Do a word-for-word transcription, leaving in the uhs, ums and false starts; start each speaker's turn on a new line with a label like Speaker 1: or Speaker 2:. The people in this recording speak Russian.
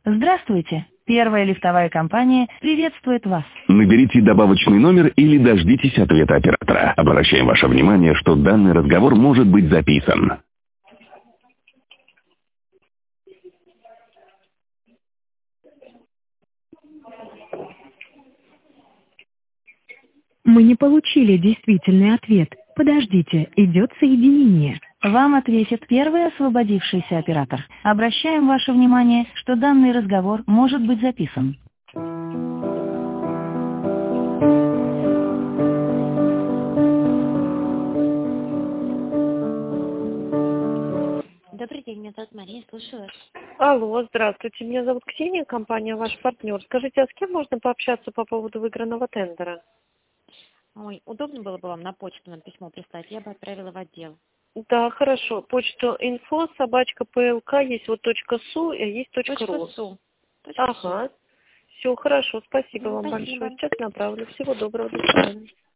Speaker 1: Здравствуйте. Первая лифтовая компания приветствует вас.
Speaker 2: Наберите добавочный номер или дождитесь ответа оператора. Обращаем ваше внимание, что данный разговор может быть записан.
Speaker 3: Мы не получили действительный ответ. Подождите, идет соединение.
Speaker 1: Вам ответит первый освободившийся оператор. Обращаем ваше внимание, что данный разговор может быть записан.
Speaker 4: Добрый день, меня зовут Мария, слушаю вас.
Speaker 5: Алло, здравствуйте, меня зовут Ксения, компания «Ваш партнер». Скажите, а с кем можно пообщаться по поводу выигранного тендера?
Speaker 4: Ой, удобно было бы вам на почту нам письмо прислать, я бы отправила в отдел.
Speaker 5: Да, хорошо. Почту инфо, собачка, плк, есть вот точка су, и есть точка ру.
Speaker 4: Су.
Speaker 5: Ага. Все, хорошо, спасибо
Speaker 4: Ну,
Speaker 5: вам
Speaker 4: спасибо.
Speaker 5: большое. Сейчас направлю. Всего доброго, до свидания.